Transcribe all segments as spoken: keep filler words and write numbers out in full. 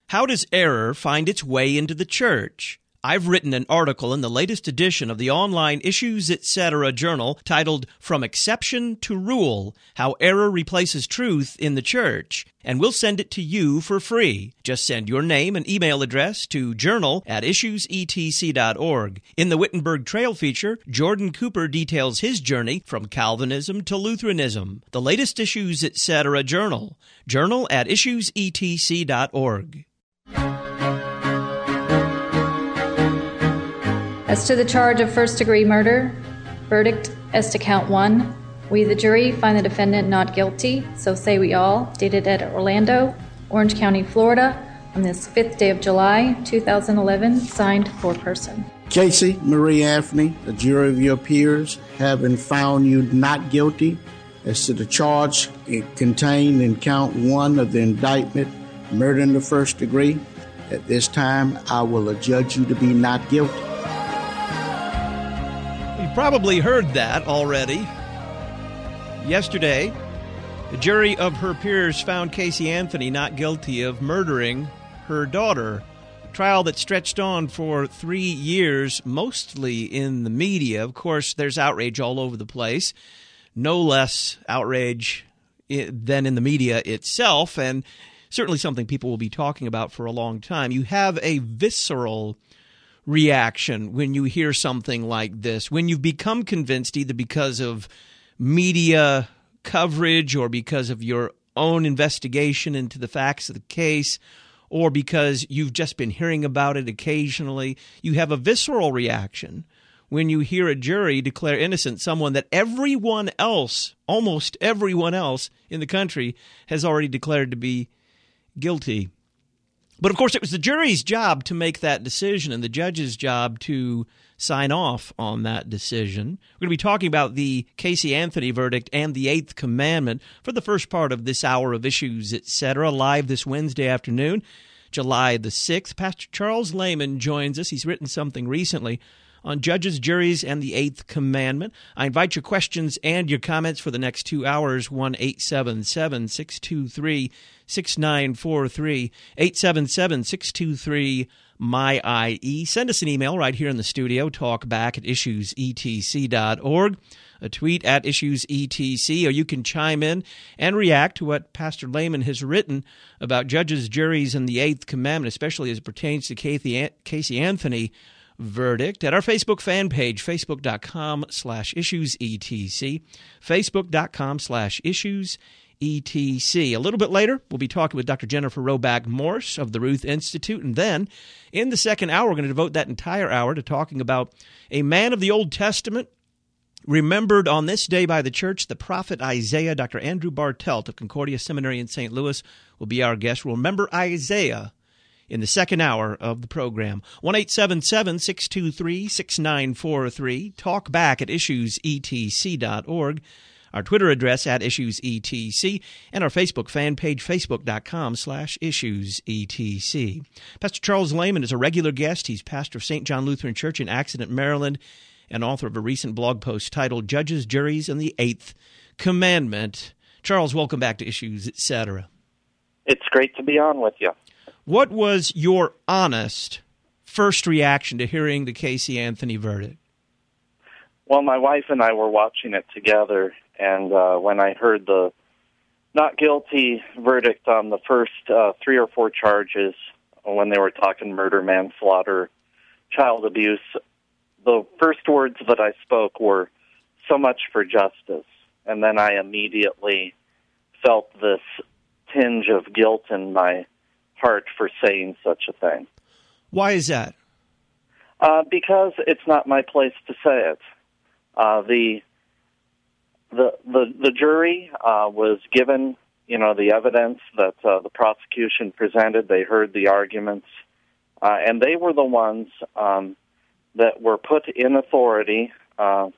How does error find its way into the church? I've written an article in the latest edition of the online Issues Etc. journal titled From Exception to Rule, How Error Replaces Truth in the Church, and we'll send it to you for free. Just send your name and email address to journal at issues e t c dot org. In the Wittenberg Trail feature, Jordan Cooper details his journey from Calvinism to Lutheranism. The latest Issues Etc. journal, journal at issues e t c dot org. As to the charge of first-degree murder, verdict as to count one, we, the jury, find the defendant not guilty, so say we all, dated at Orlando, Orange County, Florida, on this fifth day of July, two thousand eleven, signed foreperson. Casey Marie Anthony, the jury of your peers, having found you not guilty as to the charge contained in count one of the indictment, murder in the first degree, at this time I will adjudge you to be not guilty. Probably heard that already. Yesterday, the jury of her peers found Casey Anthony not guilty of murdering her daughter. A trial that stretched on for three years, mostly in the media. Of course, there's outrage all over the place. No less outrage than in the media itself, and certainly something people will be talking about for a long time. You have a visceral reaction when you hear something like this, when you've become convinced either because of media coverage or because of your own investigation into the facts of the case or because you've just been hearing about it occasionally. You have a visceral reaction when you hear a jury declare innocent someone that everyone else, almost everyone else in the country has already declared to be guilty. But, of course, it was the jury's job to make that decision and the judge's job to sign off on that decision. We're going to be talking about the Casey Anthony verdict and the Eighth Commandment for the first part of this hour of Issues Etc. live this Wednesday afternoon, July the sixth. Pastor Charles Lehman joins us. He's written something recently on judges, juries, and the Eighth Commandment. I invite your questions and your comments for the next two hours, one eight seven seven, six two three, six nine four three, eight seven seven, six two three, M Y I E. Send us an email right here in the studio, talkback at issues e t c dot org, a tweet at issues e t c, or you can chime in and react to what Pastor Lehman has written about judges, juries, and the Eighth Commandment, especially as it pertains to Casey Anthony verdict at our Facebook fan page, facebook.com slash issues etc, facebook.com slash issues etc. A little bit later, we'll be talking with Doctor Jennifer Roback Morse of the Ruth Institute, and then in the second hour, we're going to devote that entire hour to talking about a man of the Old Testament remembered on this day by the church, the prophet Isaiah. Doctor Andrew Bartelt of Concordia Seminary in Saint Louis will be our guest. We'll remember Isaiah in the second hour of the program. one eight seven seven, six two three, six nine four three. Talk back at issues e t c dot org. Our Twitter address at issues e t c, and our Facebook fan page, facebook.com slash issues etc. Pastor Charles Lehman is a regular guest. He's pastor of Saint John Lutheran Church in Accident, Maryland, and author of a recent blog post titled Judges, Juries, and the Eighth Commandment. Charles, welcome back to Issues Etc. It's great to be on with you. What was your honest first reaction to hearing the Casey Anthony verdict? Well, my wife and I were watching it together, and uh, when I heard the not guilty verdict on the first uh, three or four charges, when they were talking murder, manslaughter, child abuse, the first words that I spoke were, "So much for justice." And then I immediately felt this tinge of guilt in my heart for saying such a thing. Why is that? Uh, because it's not my place to say it. Uh, the the the the jury uh, was given, you know, the evidence that uh, the prosecution presented. They heard the arguments, uh, and they were the ones um, that were put in authority uh,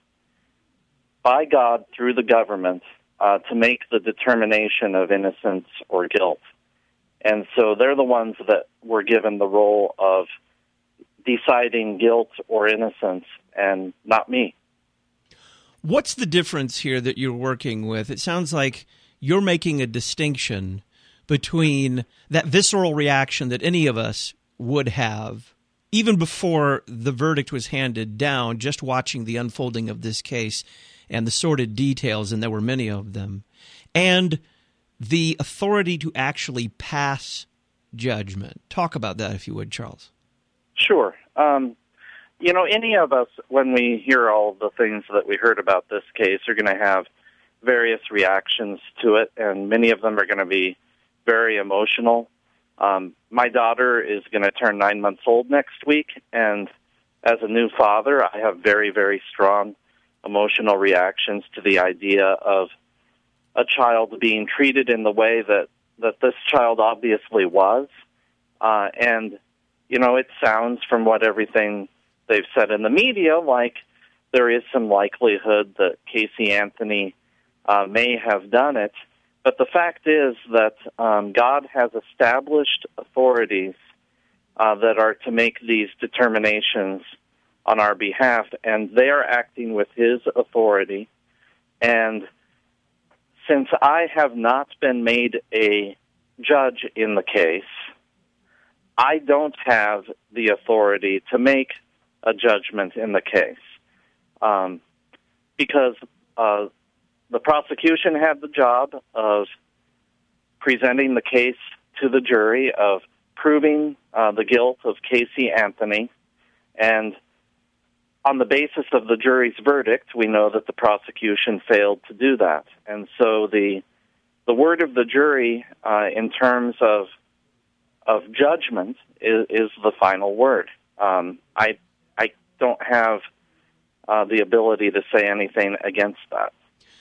by God through the government uh, to make the determination of innocence or guilt. And so they're the ones that were given the role of deciding guilt or innocence, and not me. What's the difference here that you're working with? It sounds like you're making a distinction between that visceral reaction that any of us would have, even before the verdict was handed down, just watching the unfolding of this case and the sordid details, and there were many of them, and the authority to actually pass judgment. Talk about that, if you would, Charles. Sure. Um, you know, any of us, when we hear all the things that we heard about this case, are going to have various reactions to it, and many of them are going to be very emotional. Um, my daughter is going to turn nine months old next week, and as a new father, I have very, very strong emotional reactions to the idea of a child being treated in the way that, that this child obviously was. Uh, and, you know, it sounds from what everything they've said in the media like there is some likelihood that Casey Anthony uh, may have done it. But the fact is that um, God has established authorities uh, that are to make these determinations on our behalf, and they are acting with His authority. And since I have not been made a judge in the case, I don't have the authority to make a judgment in the case um, because uh, the prosecution had the job of presenting the case to the jury, of proving uh, the guilt of Casey Anthony, and on the basis of the jury's verdict, we know that the prosecution failed to do that. And so the the word of the jury uh, in terms of of judgment is, is the final word. Um, I I don't have uh, the ability to say anything against that.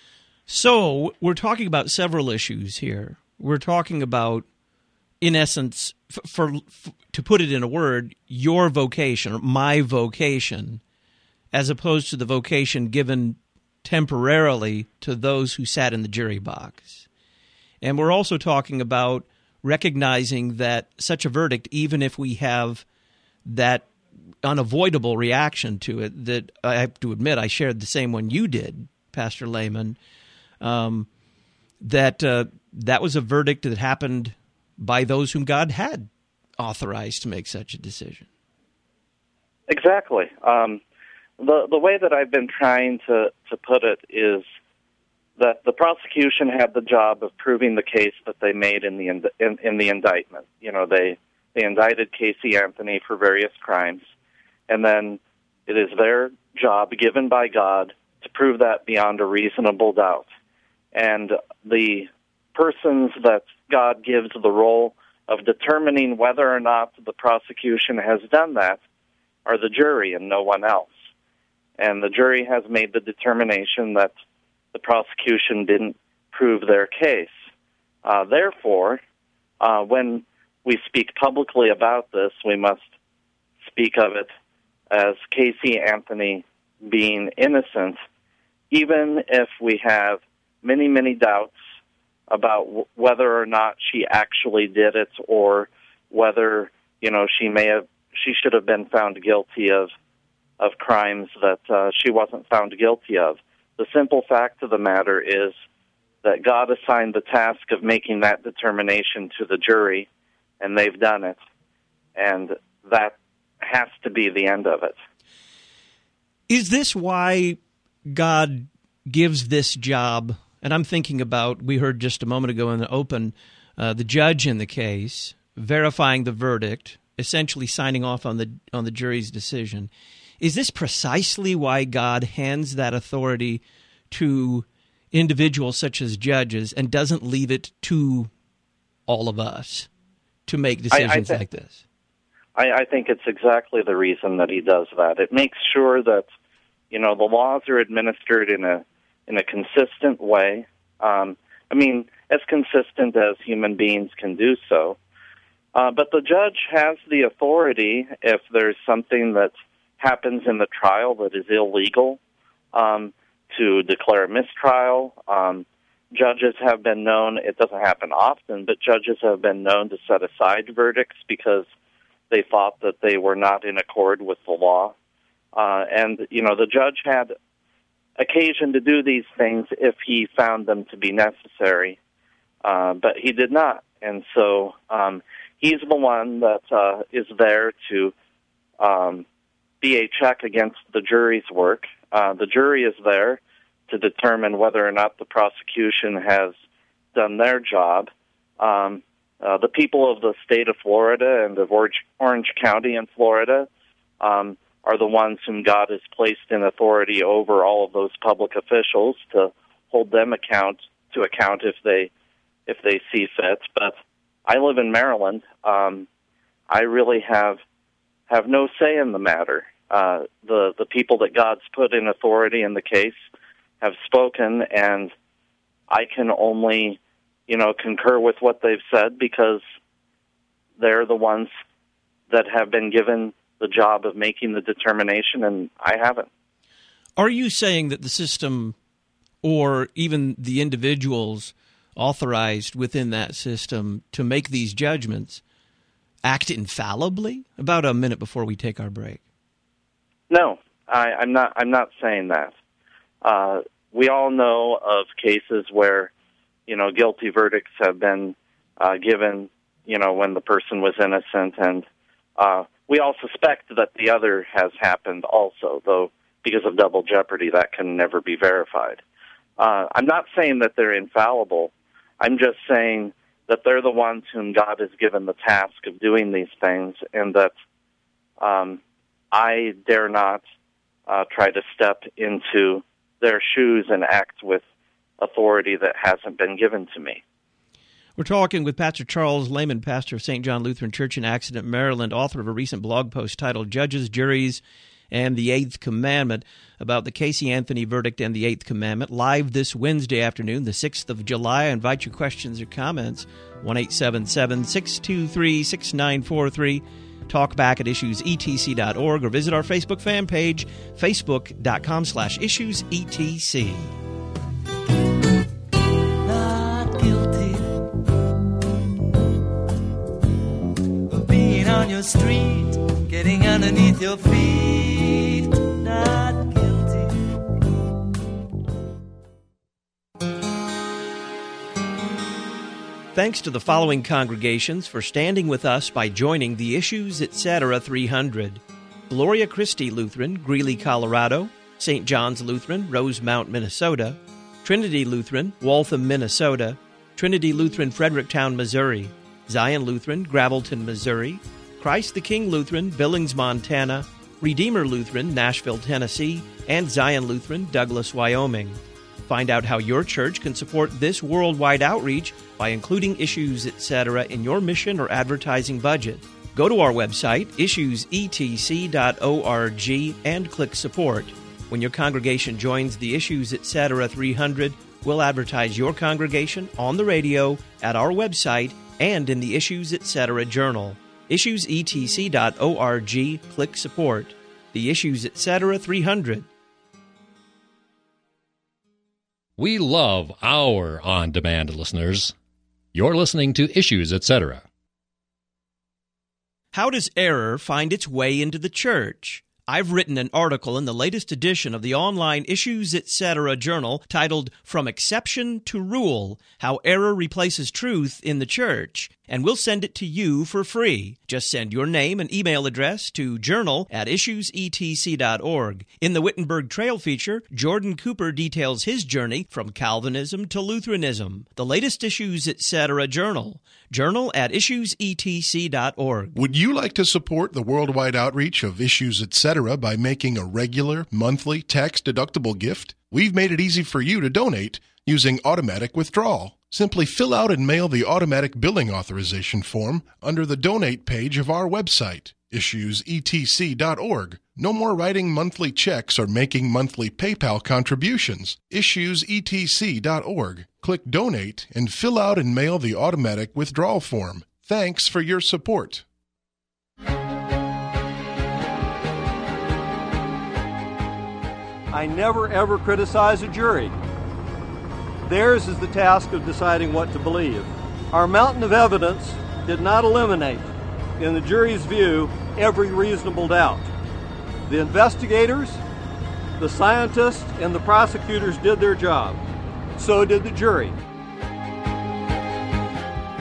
So we're talking about several issues here. We're talking about, in essence, for, for, for to put it in a word, your vocation, or my vocation, as opposed to the vocation given temporarily to those who sat in the jury box. And we're also talking about recognizing that such a verdict, even if we have that unavoidable reaction to it, that I have to admit I shared the same one you did, Pastor Lehman, um, that uh, that was a verdict that happened by those whom God had authorized to make such a decision. Exactly. Um, the the way that I've been trying to, to put it is that the prosecution had the job of proving the case that they made in the in, in, in the indictment. You know, they they indicted Casey Anthony for various crimes, and then it is their job, given by God, to prove that beyond a reasonable doubt. And the persons that God gives the role of determining whether or not the prosecution has done that are the jury and no one else. And the jury has made the determination that the prosecution didn't prove their case. Uh, therefore, uh, when we speak publicly about this, we must speak of it as Casey Anthony being innocent, even if we have many, many doubts about w- whether or not she actually did it, or whether, you know, she may have, she should have been found guilty of of crimes that uh, she wasn't found guilty of. The simple fact of the matter is that God assigned the task of making that determination to the jury, and they've done it, and that has to be the end of it. Is this why God gives this job? And I'm thinking about, we heard just a moment ago in the open, uh, the judge in the case verifying the verdict, essentially signing off on the on the jury's decision. Is this precisely why God hands that authority to individuals such as judges and doesn't leave it to all of us to make decisions I, I th- like this? I, I think it's exactly the reason that He does that. It makes sure that, you know, the laws are administered in a in a consistent way. Um, I mean, as consistent as human beings can do so. Uh, but the judge has the authority, if there's something that happens in the trial that is illegal, um, to declare a mistrial. Um, judges have been known, it doesn't happen often, but judges have been known to set aside verdicts because they thought that they were not in accord with the law. Uh, and, you know, the judge had occasion to do these things if he found them to be necessary. uh, but he did not. And so um, he's the one that uh, is there to um, be a check against the jury's work. Uh, the jury is there to determine whether or not the prosecution has done their job. Um, uh, the people of the state of Florida and of Orange, Orange County in Florida um, are the ones whom God has placed in authority over all of those public officials to hold them account to account if they if they see fit. But I live in Maryland. Um, I really have have no say in the matter. Uh, the the people that God's put in authority in the case have spoken, and I can only, you know, concur with what they've said because they're the ones that have been given the job of making the determination, and I haven't. Are you saying that the system or even the individuals authorized within that system to make these judgments act infallibly? About a minute before we take our break. No, I, I'm not. I'm not saying that. Uh, we all know of cases where, you know, guilty verdicts have been uh, given, you know, when the person was innocent, and uh, we all suspect that the other has happened also, though because of double jeopardy, that can never be verified. Uh, I'm not saying that they're infallible. I'm just saying that they're the ones whom God has given the task of doing these things, and that um, I dare not uh, try to step into their shoes and act with authority that hasn't been given to me. We're talking with Pastor Charles Lehman, pastor of Saint John Lutheran Church in Accident, Maryland, author of a recent blog post titled Judges, Juries, and the Eighth Commandment, about the Casey Anthony verdict and the Eighth Commandment, live this Wednesday afternoon, the sixth of July. I invite your questions or comments, one eight seven seven, six two three, six nine four three. Talk back at issues e t c dot org or visit our Facebook fan page, facebook.com slash issues etc. Not guilty of being on your street, getting underneath your feet. Not guilty. Thanks to the following congregations for standing with us by joining the Issues Etc. three hundred. Gloria Christi Lutheran, Greeley, Colorado; Saint John's Lutheran, Rosemount, Minnesota; Trinity Lutheran, Waltham, Minnesota; Trinity Lutheran, Fredericktown, Missouri; Zion Lutheran, Gravelton, Missouri; Christ the King Lutheran, Billings, Montana; Redeemer Lutheran, Nashville, Tennessee; and Zion Lutheran, Douglas, Wyoming. Find out how your church can support this worldwide outreach by including Issues Etc. in your mission or advertising budget. Go to our website, issues e t c dot org, and click Support. When your congregation joins the Issues Etc. three hundred, we'll advertise your congregation on the radio, at our website, and in the Issues Etc. Journal. issues e t c dot org, click Support. The Issues Etc. three hundred. We love our on-demand listeners. You're listening to Issues Etc. How does error find its way into the church? I've written an article in the latest edition of the online Issues Etc. journal titled From Exception to Rule, How Error Replaces Truth in the Church, and we'll send it to you for free. Just send your name and email address to journal at issues e t c dot org. In the Wittenberg Trail feature, Jordan Cooper details his journey from Calvinism to Lutheranism. The latest Issues Etc. journal, journal at issues e t c dot org. Would you like to support the worldwide outreach of Issues Etc. by making a regular, monthly, tax-deductible gift? We've made it easy for you to donate using automatic withdrawal. Simply fill out and mail the automatic billing authorization form under the donate page of our website, issues e t c dot org. No more writing monthly checks or making monthly PayPal contributions. issues e t c dot org. Click Donate and fill out and mail the automatic withdrawal form. Thanks for your support. I never, ever criticize a jury. Theirs is the task of deciding what to believe. Our mountain of evidence did not eliminate, in the jury's view, every reasonable doubt. The investigators, the scientists, and the prosecutors did their job. So did the jury.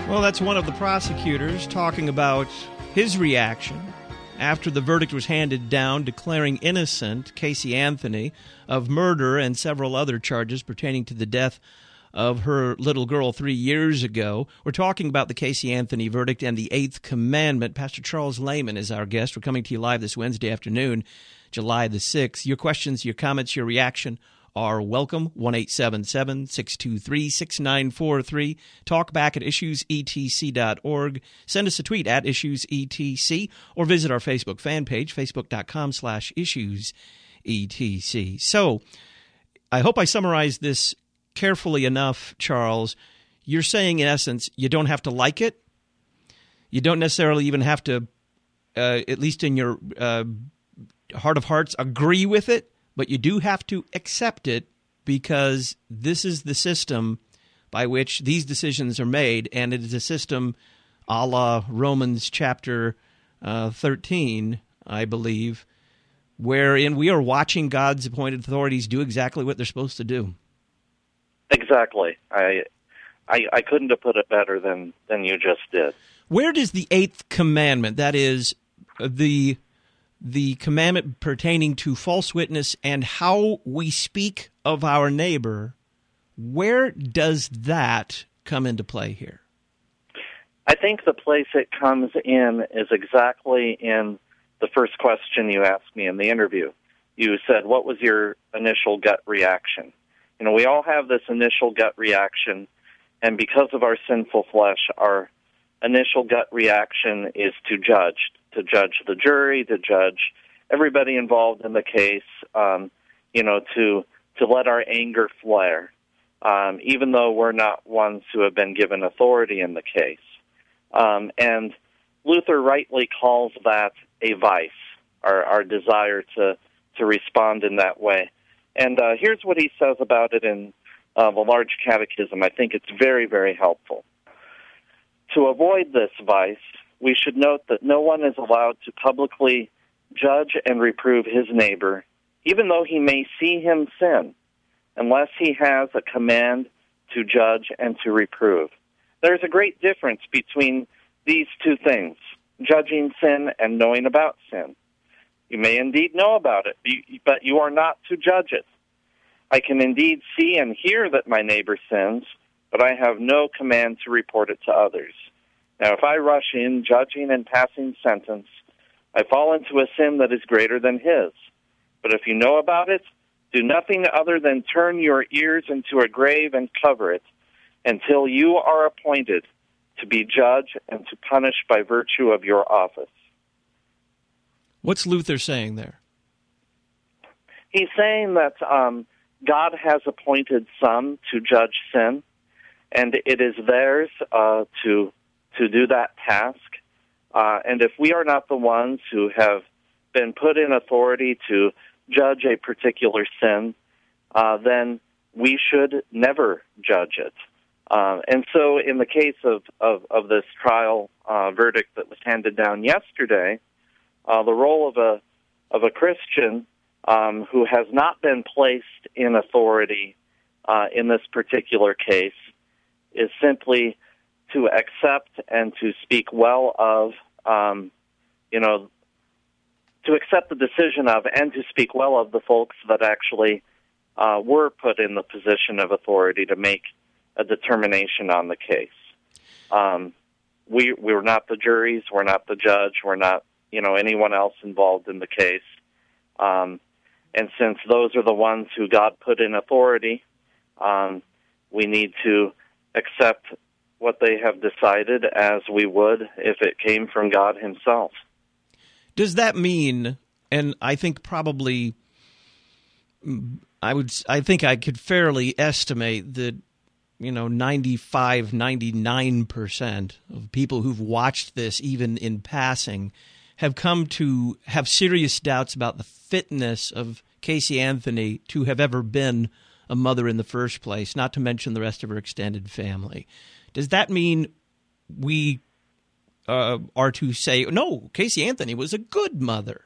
Well, that's one of the prosecutors talking about his reaction after the verdict was handed down, declaring innocent Casey Anthony of murder and several other charges pertaining to the death of her little girl three years ago. We're talking about the Casey Anthony verdict and the Eighth Commandment. Pastor Charles Lehman is our guest. We're coming to you live this Wednesday afternoon, July the sixth. Your questions, your comments, your reaction are welcome. one eight seven seven, six two three, six nine four three. Talk back at issues e t c dot org. Send us a tweet at issues e t c or visit our Facebook fan page, facebook.com slash issues etc. So I hope I summarized this carefully enough, Charles. You're saying, in essence, you don't have to like it. You don't necessarily even have to, uh, at least in your uh, heart of hearts, agree with it. But you do have to accept it because this is the system by which these decisions are made, and it is a system a la Romans chapter uh, thirteen, I believe, wherein we are watching God's appointed authorities do exactly what they're supposed to do. Exactly. I, I, I couldn't have put it better than, than you just did. Where does the Eighth Commandment, that is the... the commandment pertaining to false witness and how we speak of our neighbor, where does that come into play here? I think the place it comes in is exactly in the first question you asked me in the interview. You said, what was your initial gut reaction? You know, we all have this initial gut reaction, and because of our sinful flesh, our initial gut reaction is to judge, to judge the jury, to judge everybody involved in the case, um, you know, to to let our anger flare, um, even though we're not ones who have been given authority in the case. Um, and Luther rightly calls that a vice, our, our desire to, to respond in that way. And uh, here's what he says about it in uh, the Large Catechism. I think it's very, very helpful. To avoid this vice, we should note that no one is allowed to publicly judge and reprove his neighbor, even though he may see him sin, unless he has a command to judge and to reprove. There's a great difference between these two things, judging sin and knowing about sin. You may indeed know about it, but you are not to judge it. I can indeed see and hear that my neighbor sins, but I have no command to report it to others. Now, if I rush in, judging and passing sentence, I fall into a sin that is greater than his. But if you know about it, do nothing other than turn your ears into a grave and cover it until you are appointed to be judge and to punish by virtue of your office. What's Luther saying there? He's saying that um, God has appointed some to judge sin, and it is theirs uh, to to do that task. Uh, and if we are not the ones who have been put in authority to judge a particular sin, uh, then we should never judge it. Uh, and so in the case of, of, of this trial uh, verdict that was handed down yesterday, uh, the role of a of a Christian um, who has not been placed in authority uh, in this particular case is simply to accept and to speak well of, um, you know, to accept the decision of and to speak well of the folks that actually uh, were put in the position of authority to make a determination on the case. Um, we we're not the juries, we're not the judge, we're not, you know, anyone else involved in the case. Um, and since those are the ones who God put in authority, um, we need to accept what they have decided as we would if it came from God himself. Does that mean, and I think probably, I would, I think I could fairly estimate that, you know, ninety-five, ninety-nine percent of people who've watched this, even in passing, have come to have serious doubts about the fitness of Casey Anthony to have ever been a mother in the first place, not to mention the rest of her extended family. Does that mean we uh, are to say, no, Casey Anthony was a good mother?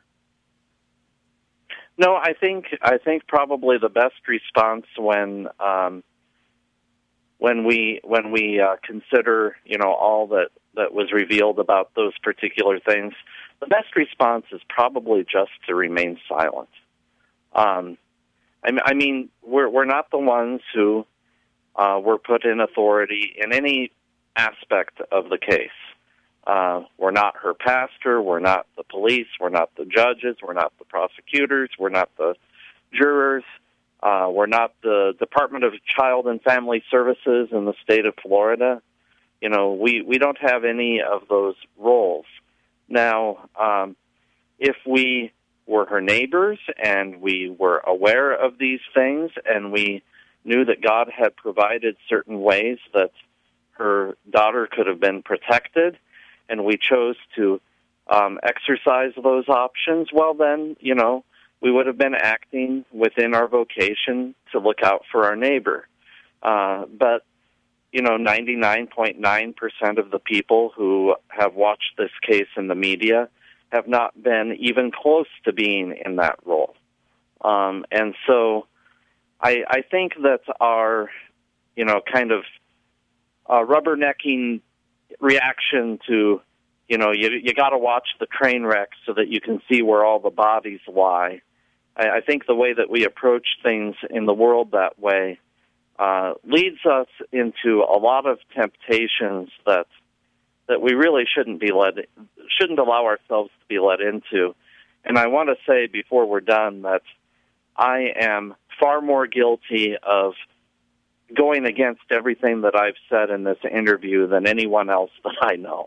No, I think I think probably the best response when um, when we when we uh, consider, you know, all that, that was revealed about those particular things, the best response is probably just to remain silent. Um, I, I mean, we're we're not the ones who uh, were put in authority in any aspect of the case. Uh, we're not her pastor. We're not the police. We're not the judges. We're not the prosecutors. We're not the jurors. Uh, we're not the Department of Child and Family Services in the state of Florida. You know, we, we don't have any of those roles. Now, um, if we were her neighbors and we were aware of these things and we knew that God had provided certain ways that her daughter could have been protected, and we chose to um, exercise those options, well then, you know, we would have been acting within our vocation to look out for our neighbor. Uh, but, you know, ninety-nine point nine percent of the people who have watched this case in the media have not been even close to being in that role. Um, and so I, I think that our, you know, kind of uh, rubbernecking reaction to, you know, you you got to watch the train wreck so that you can see where all the bodies lie. I, I think the way that we approach things in the world that way uh, leads us into a lot of temptations that that we really shouldn't be led, shouldn't allow ourselves to be led into. And I want to say before we're done that I am far more guilty of going against everything that I've said in this interview than anyone else that I know.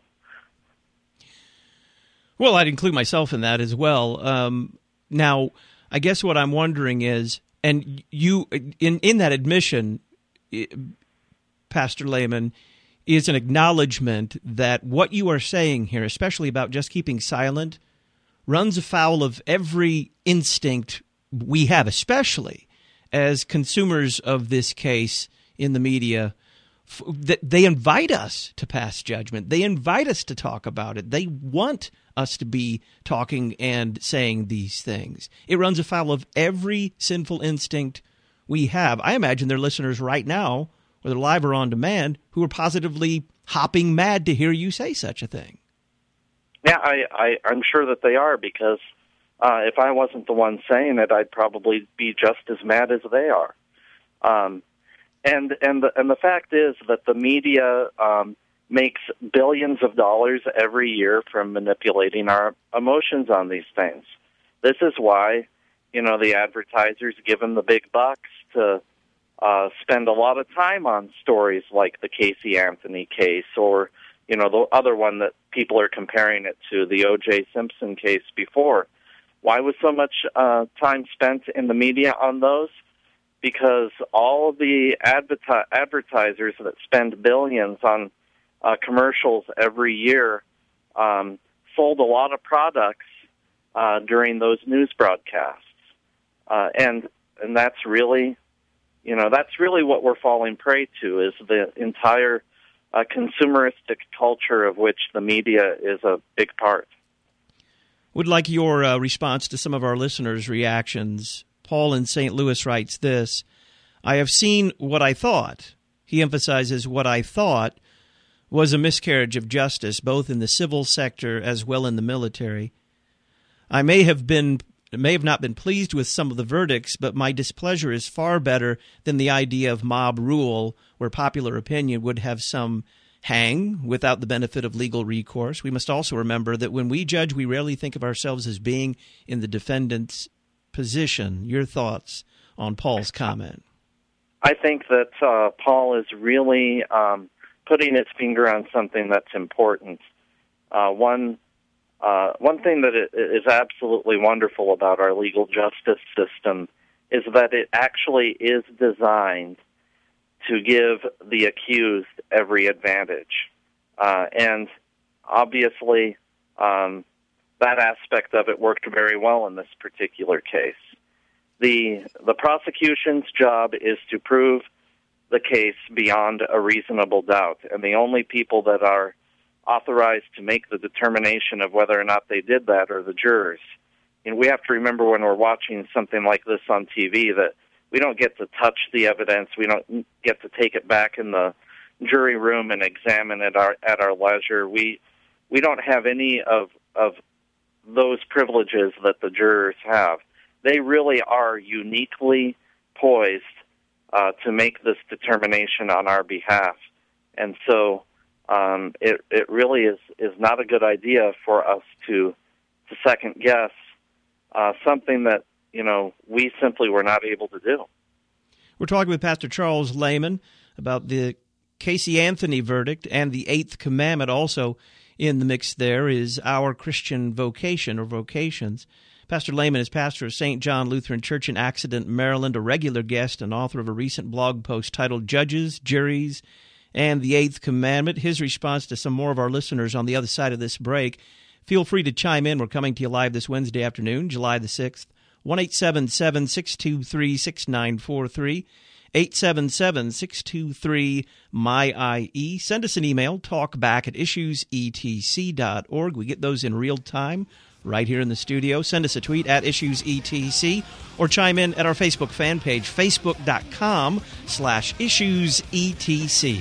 Well, I'd include myself in that as well. Um, now, I guess what I'm wondering is, and you, in, in that admission, Pastor Lehman, is an acknowledgement that what you are saying here, especially about just keeping silent, runs afoul of every instinct we have, especially as consumers of this case in the media. That they invite us to pass judgment. They invite us to talk about it. They want us to be talking and saying these things. It runs afoul of every sinful instinct we have. I imagine there are listeners right now, whether live or on demand, who are positively hopping mad to hear you say such a thing. Yeah, I, I, I'm sure that they are, because uh, if I wasn't the one saying it, I'd probably be just as mad as they are. Um, and and the, and the fact is that the media um, makes billions of dollars every year from manipulating our emotions on these things. This is why, you know, the advertisers give them the big bucks to uh, spend a lot of time on stories like the Casey Anthony case, or, you know, the other one that people are comparing it to, the O J Simpson case before. Why was so much uh, time spent in the media on those? Because all of the adverti- advertisers that spend billions on uh, commercials every year um, sold a lot of products uh, during those news broadcasts. Uh, and and that's really, you know, that's really what we're falling prey to, is the entire uh, consumeristic culture of which the media is a big part. Would like your uh, response to some of our listeners' reactions. Paul in Saint Louis writes this: I have seen what I thought. He emphasizes what I thought was a miscarriage of justice, both in the civil sector as well in the military. I may have been may have not been pleased with some of the verdicts, but my displeasure is far better than the idea of mob rule, where popular opinion would have some hang without the benefit of legal recourse. We must also remember that when we judge, we rarely think of ourselves as being in the defendant's position. Your thoughts on Paul's comment? I think that uh, Paul is really um, putting his finger on something that's important. Uh, one uh, one thing that is absolutely wonderful about our legal justice system is that it actually is designed to give the accused every advantage. Uh, and obviously, um, that aspect of it worked very well in this particular case. The the prosecution's job is to prove the case beyond a reasonable doubt, and the only people that are authorized to make the determination of whether or not they did that are the jurors. And we have to remember when we're watching something like this on T V that we don't get to touch the evidence. We don't get to take it back in the jury room and examine it our, at our leisure. We we don't have any of of those privileges that the jurors have. They really are uniquely poised uh, to make this determination on our behalf. And so um, it it really is, is not a good idea for us to to second guess uh, something that, you know, we simply were not able to do. We're talking with Pastor Charles Lehman about the Casey Anthony verdict and the Eighth Commandment. Also in the mix there is our Christian vocation or vocations. Pastor Lehman is pastor of Saint John Lutheran Church in Accident, Maryland, a regular guest and author of a recent blog post titled Judges, Juries, and the Eighth Commandment. His response to some more of our listeners on the other side of this break. Feel free to chime in. We're coming to you live this Wednesday afternoon, July the sixth. one eight seven seven, six two three, six nine four three, eight seven seven, six two three, M Y I E. Send us an email, talkback at issues e t c dot org. We get those in real time right here in the studio. Send us a tweet at issues e t c or chime in at our Facebook fan page, facebook.com slash issuesetc.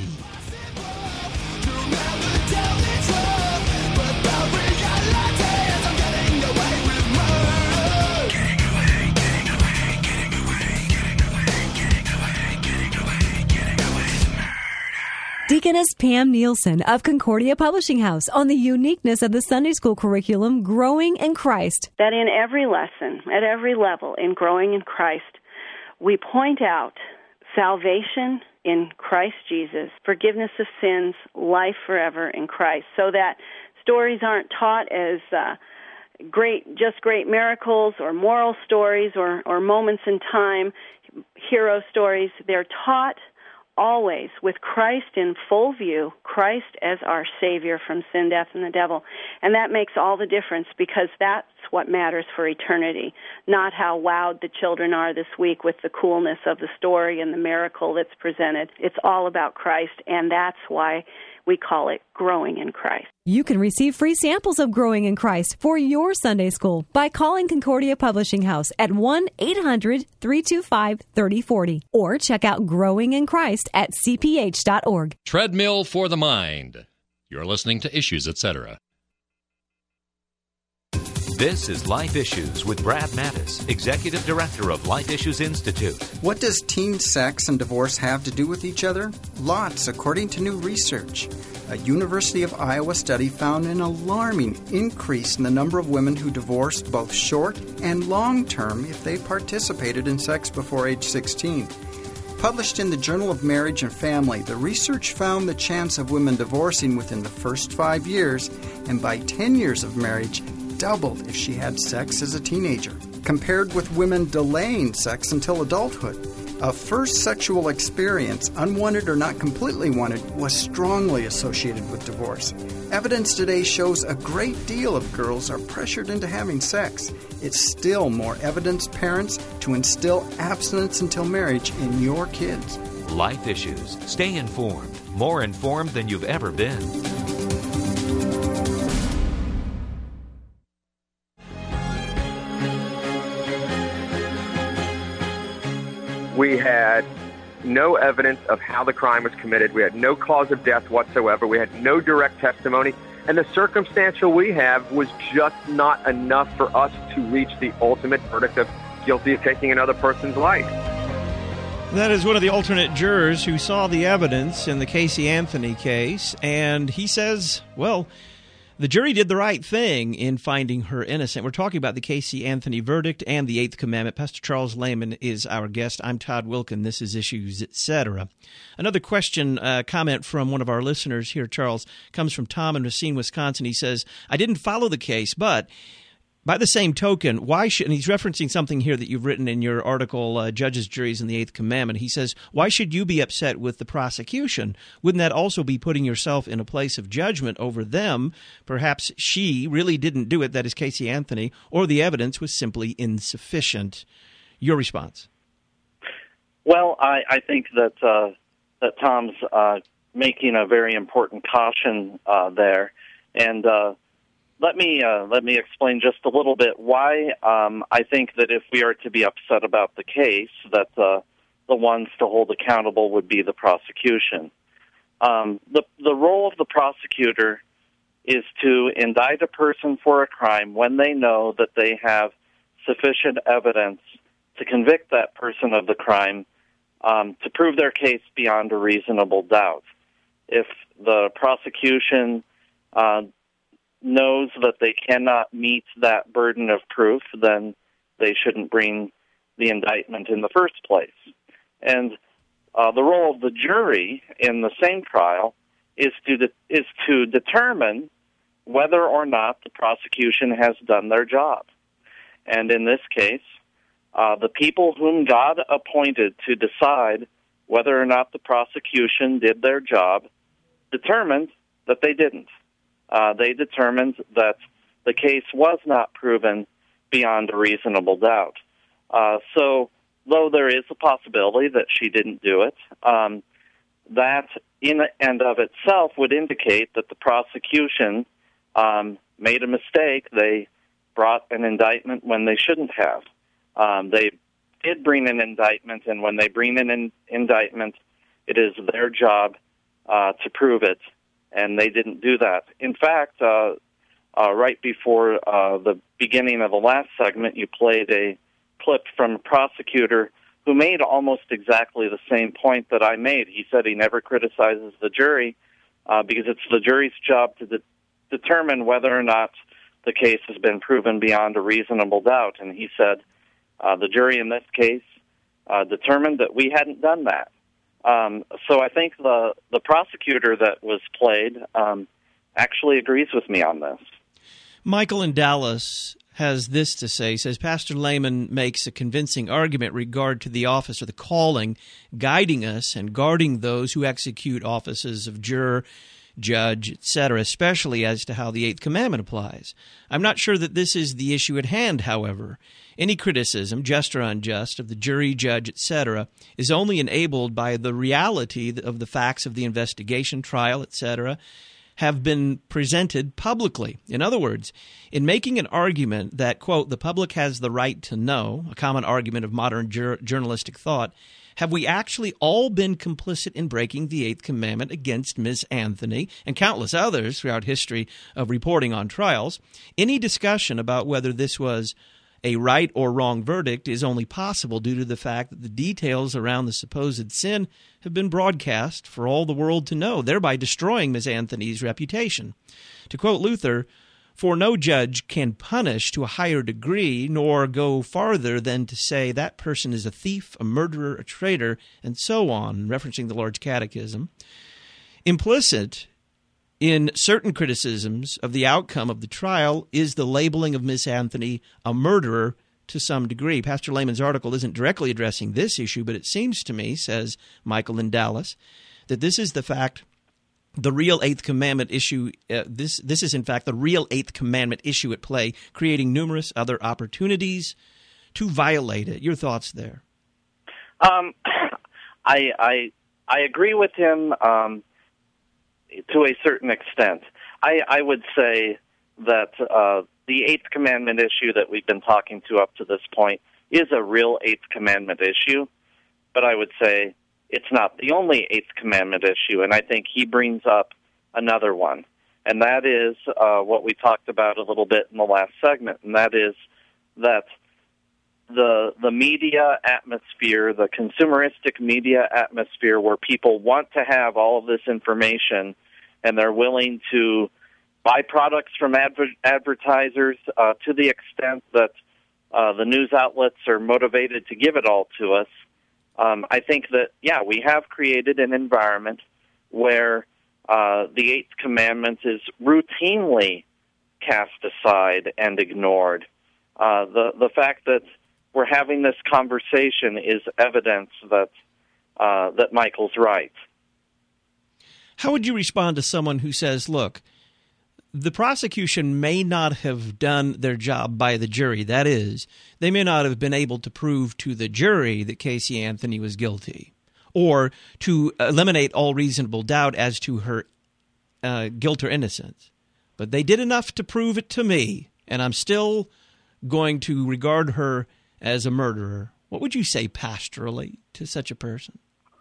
Deaconess Pam Nielsen of Concordia Publishing House on the uniqueness of the Sunday School curriculum, Growing in Christ. That in every lesson, at every level, in Growing in Christ, we point out salvation in Christ Jesus, forgiveness of sins, life forever in Christ, so that stories aren't taught as uh, great, just great miracles or moral stories or, or moments in time, hero stories. They're taught always with Christ in full view, Christ as our Savior from sin, death, and the devil. And that makes all the difference, because that's what matters for eternity, not how wowed the children are this week with the coolness of the story and the miracle that's presented. It's all about Christ, and that's why we call it Growing in Christ. You can receive free samples of Growing in Christ for your Sunday school by calling Concordia Publishing House at one eight hundred, three two five, three oh four oh or check out Growing in Christ at c p h dot org. Treadmill for the Mind. You're listening to Issues, et cetera. This is Life Issues with Brad Mattis, Executive Director of Life Issues Institute. What does teen sex and divorce have to do with each other? Lots, according to new research. A University of Iowa study found an alarming increase in the number of women who divorced both short and long term if they participated in sex before age sixteen. Published in the Journal of Marriage and Family, the research found the chance of women divorcing within the first five years and by ten years of marriage doubled if she had sex as a teenager, compared with women delaying sex until adulthood. A first sexual experience, unwanted or not completely wanted, was strongly associated with divorce. Evidence today shows a great deal of girls are pressured into having sex. It's still more evidence, parents, to instill abstinence until marriage in your kids. Life Issues. Stay informed. More informed than you've ever been. We had no evidence of how the crime was committed. We had no cause of death whatsoever. We had no direct testimony. And the circumstantial we have was just not enough for us to reach the ultimate verdict of guilty of taking another person's life. That is one of the alternate jurors who saw the evidence in the Casey Anthony case, and he says, well, the jury did the right thing in finding her innocent. We're talking about the Casey Anthony verdict and the Eighth Commandment. Pastor Charles Lehman is our guest. I'm Todd Wilkin. This is Issues, et cetera. Another question, uh, comment from one of our listeners here, Charles, comes from Tom in Racine, Wisconsin. He says, I didn't follow the case, but by the same token, why should, and he's referencing something here that you've written in your article, uh, Judges, Juries, and the Eighth Commandment. He says, why should you be upset with the prosecution? Wouldn't that also be putting yourself in a place of judgment over them? Perhaps she really didn't do it, that is Casey Anthony, or the evidence was simply insufficient. Your response? Well, I, I think that uh, that Tom's uh, making a very important caution uh, there, and uh let me uh, let me explain just a little bit why um, I think that if we are to be upset about the case, that uh, the ones to hold accountable would be the prosecution. Um, the the role of the prosecutor is to indict a person for a crime when they know that they have sufficient evidence to convict that person of the crime, um, to prove their case beyond a reasonable doubt. If the prosecution uh, knows that they cannot meet that burden of proof, then they shouldn't bring the indictment in the first place. And uh, the role of the jury in the same trial is to de- is to determine whether or not the prosecution has done their job. And in this case, uh, the people whom God appointed to decide whether or not the prosecution did their job determined that they didn't. Uh, they determined that the case was not proven beyond a reasonable doubt. Uh, so, though there is a possibility that she didn't do it, um, that in and of itself would indicate that the prosecution um, made a mistake. They brought an indictment when they shouldn't have. Um, they did bring an indictment, and when they bring an in- indictment, it is their job uh, to prove it, and they didn't do that. In fact, uh, uh, right before uh, the beginning of the last segment, you played a clip from a prosecutor who made almost exactly the same point that I made. He said he never criticizes the jury uh, because it's the jury's job to de- determine whether or not the case has been proven beyond a reasonable doubt. And he said uh, the jury in this case uh, determined that we hadn't done that. Um, so I think the, the prosecutor that was played um, actually agrees with me on this. Michael in Dallas has this to say. He says, Pastor Lehman makes a convincing argument regard to the office or the calling, guiding us and guarding those who execute offices of juror, judge, et cetera, especially as to how the Eighth Commandment applies. I'm not sure that this is the issue at hand, however. Any criticism, just or unjust, of the jury, judge, et cetera, is only enabled by the reality of the facts of the investigation, trial, et cetera, have been presented publicly. In other words, in making an argument that, quote, the public has the right to know, a common argument of modern jur- journalistic thought, have we actually all been complicit in breaking the Eighth Commandment against Miz Anthony and countless others throughout history of reporting on trials? Any discussion about whether this was a right or wrong verdict is only possible due to the fact that the details around the supposed sin have been broadcast for all the world to know, thereby destroying Miz Anthony's reputation. To quote Luther, for no judge can punish to a higher degree, nor go farther than to say that person is a thief, a murderer, a traitor, and so on, referencing the Large Catechism. Implicit in certain criticisms of the outcome of the trial is the labeling of Miz Anthony a murderer to some degree. Pastor Lehman's article isn't directly addressing this issue, but it seems to me, says Michael in Dallas, that this is the fact, the real Eighth Commandment issue, uh, this this is in fact the real Eighth Commandment issue at play, creating numerous other opportunities to violate it. Your thoughts there? Um, I, I, I agree with him um, to a certain extent. I, I would say that uh, the Eighth Commandment issue that we've been talking to up to this point is a real Eighth Commandment issue, but I would say it's not the only Eighth Commandment issue, and I think he brings up another one, and that is uh, what we talked about a little bit in the last segment, and that is that the the media atmosphere, the consumeristic media atmosphere where people want to have all of this information and they're willing to buy products from adver- advertisers uh, to the extent that uh, the news outlets are motivated to give it all to us. Um, I think that, yeah, we have created an environment where uh, the Eighth Commandment is routinely cast aside and ignored. Uh, the the fact that we're having this conversation is evidence that uh, that Michael's right. How would you respond to someone who says, look, the prosecution may not have done their job by the jury. That is, they may not have been able to prove to the jury that Casey Anthony was guilty, or to eliminate all reasonable doubt as to her uh, guilt or innocence. but they did enough to prove it to me, and I'm still going to regard her as a murderer. What would you say pastorally to such a person?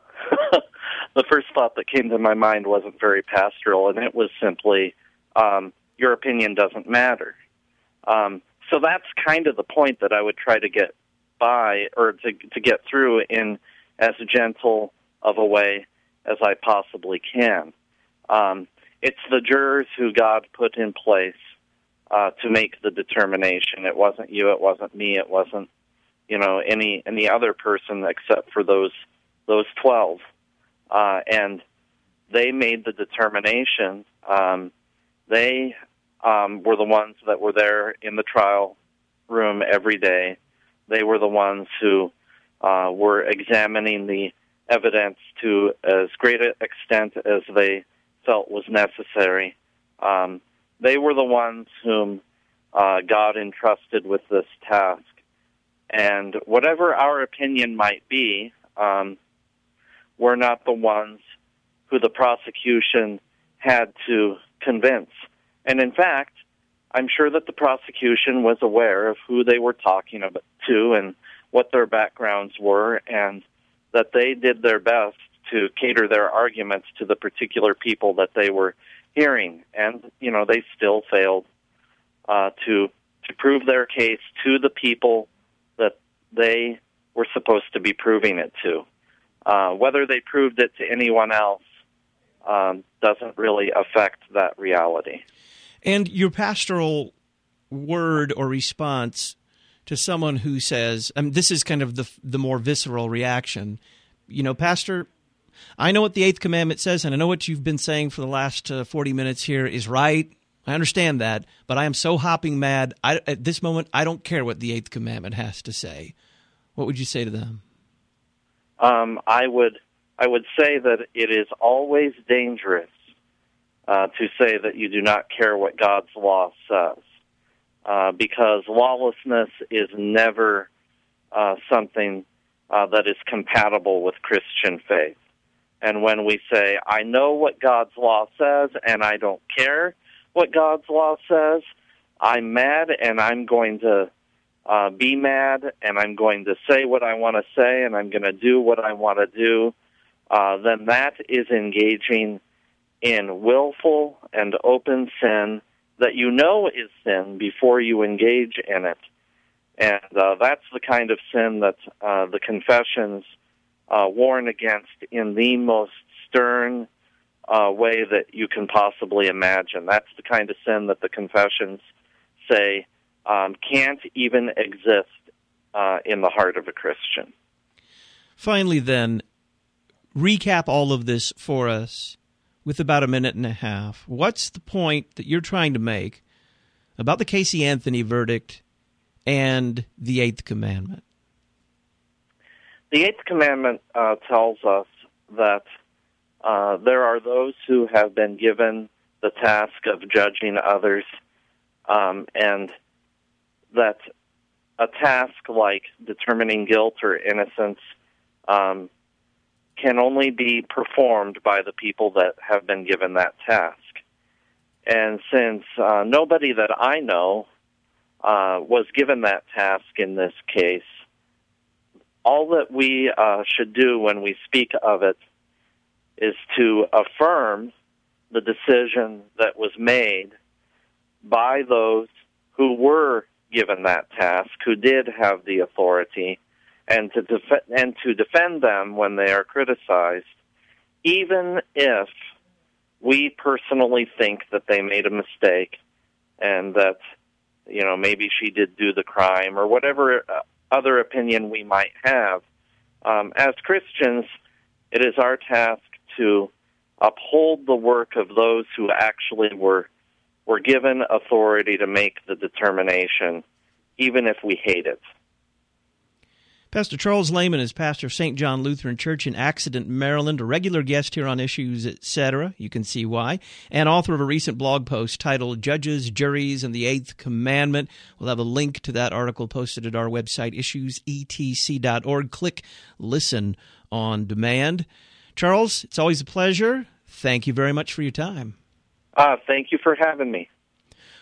The first thought that came to my mind wasn't very pastoral, and it was simply, um, your opinion doesn't matter. Um, so that's kind of the point that I would try to get by, or to, to get through in as gentle of a way as I possibly can. Um, it's the jurors who God put in place uh, to make the determination. It wasn't you, it wasn't me, it wasn't, you know, any any other person except for those those twelve. Uh, and they made the determination. Um, they um, were the ones that were there in the trial room every day. They were the ones who uh, were examining the evidence to as great an extent as they felt was necessary. Um, they were the ones whom uh, God entrusted with this task. And whatever our opinion might be, um, we're not the ones who the prosecution had to convince. And in fact, I'm sure that the prosecution was aware of who they were talking about to and what their backgrounds were, and that they did their best to cater their arguments to the particular people that they were hearing. And, you know, they still failed uh, to to prove their case to the people that they were supposed to be proving it to. Uh, whether they proved it to anyone else um, doesn't really affect that reality. And your pastoral word or response to someone who says, I mean, this is kind of the the more visceral reaction, you know, Pastor, I know what the Eighth Commandment says, and I know what you've been saying for the last uh, forty minutes here is right. I understand that, but I am so hopping mad. I, at this moment, I don't care what the Eighth Commandment has to say. What would you say to them? Um, I would I would say that it is always dangerous uh, to say that you do not care what God's law says, uh, because lawlessness is never uh, something uh, that is compatible with Christian faith. And when we say, I know what God's law says, and I don't care what God's law says, I'm mad, and I'm going to Uh, be mad, and I'm going to say what I want to say, and I'm going to do what I want to do, uh, then that is engaging in willful and open sin that you know is sin before you engage in it. And uh, that's the kind of sin that uh, the confessions uh, warn against in the most stern uh, way that you can possibly imagine. That's the kind of sin that the confessions say Um, can't even exist uh, in the heart of a Christian. Finally, then, recap all of this for us with about a minute and a half. What's the point that you're trying to make about the Casey Anthony verdict and the Eighth Commandment? The Eighth Commandment uh, tells us that uh, there are those who have been given the task of judging others, um, and that a task like determining guilt or innocence um, can only be performed by the people that have been given that task. And since uh, nobody that I know uh, was given that task in this case, all that we uh, should do when we speak of it is to affirm the decision that was made by those who were given that task, who did have the authority, and to def- and to defend them when they are criticized, even if we personally think that they made a mistake and that, you know, maybe she did do the crime or whatever other opinion we might have. Um, as Christians, it is our task to uphold the work of those who actually were were given authority to make the determination, even if we hate it. Pastor Charles Lehman is pastor of Saint John Lutheran Church in Accident, Maryland, a regular guest here on Issues, et cetera. You can see why. And author of a recent blog post titled Judges, Juries, and the Eighth Commandment. We'll have a link to that article posted at our website, issues e t c dot org. Click Listen on Demand. Charles, it's always a pleasure. Thank you very much for your time. Uh, thank you for having me.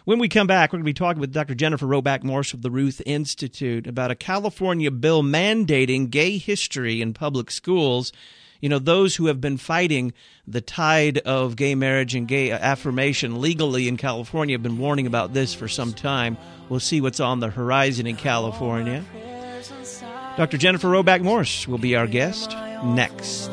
When we come back, we're going to be talking with Doctor Jennifer Roback Morse of the Ruth Institute about a California bill mandating gay history in public schools. You know, those who have been fighting the tide of gay marriage and gay affirmation legally in California have been warning about this for some time. We'll see what's on the horizon in California. Doctor Jennifer Roback Morse will be our guest next.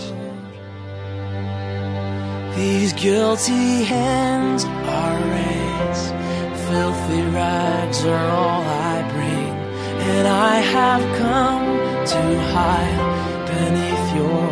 These guilty hands are raised, filthy rags are all I bring, and I have come to hide beneath your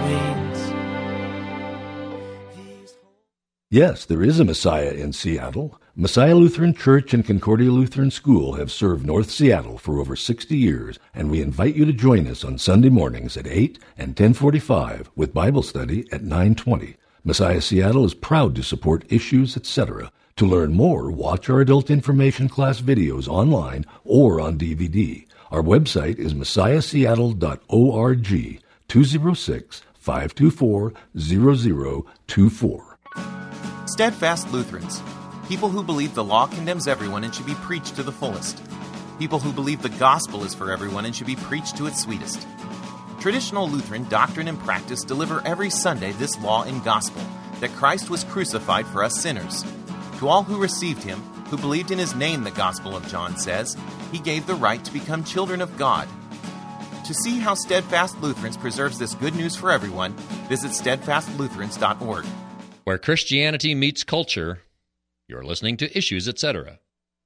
wings. Yes, there is a Messiah in Seattle. Messiah Lutheran Church and Concordia Lutheran School have served North Seattle for over sixty years, and we invite you to join us on Sunday mornings at eight and ten forty-five with Bible study at nine twenty. Messiah Seattle is proud to support Issues, et cetera. To learn more, watch our adult information class videos online or on D V D. Our website is messiah seattle dot org, two oh six, five two four, zero zero two four. Steadfast Lutherans, people who believe the law condemns everyone and should be preached to the fullest. People who believe the gospel is for everyone and should be preached to its sweetest. Traditional Lutheran doctrine and practice deliver every Sunday this law and gospel, that Christ was crucified for us sinners. To all who received him, who believed in his name, the Gospel of John says, he gave the right to become children of God. To see how Steadfast Lutherans preserves this good news for everyone, visit steadfast lutherans dot org. Where Christianity meets culture, you're listening to Issues, et cetera.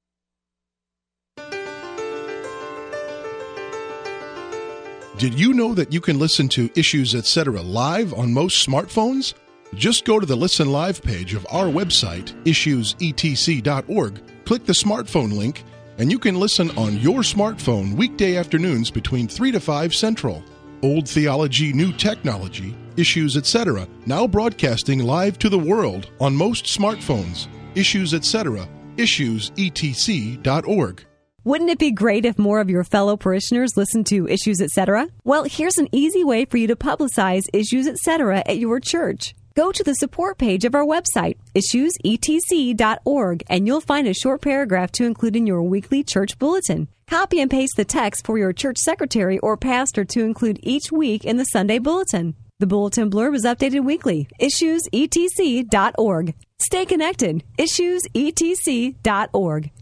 Did you know that you can listen to Issues, et cetera live on most smartphones? Just go to the Listen Live page of our website, issues e t c dot org, click the smartphone link, and you can listen on your smartphone weekday afternoons between three to five Central. Old Theology, New Technology, Issues, et cetera, now broadcasting live to the world on most smartphones. Issues, et cetera, issues e t c dot org. Wouldn't it be great if more of your fellow parishioners listened to Issues, et cetera? Well, here's an easy way for you to publicize Issues, et cetera at your church. Go to the support page of our website, issues e t c dot org, and you'll find a short paragraph to include in your weekly church bulletin. Copy and paste the text for your church secretary or pastor to include each week in the Sunday bulletin. The bulletin blurb is updated weekly. issues e t c dot org. Stay connected. issues e t c dot org.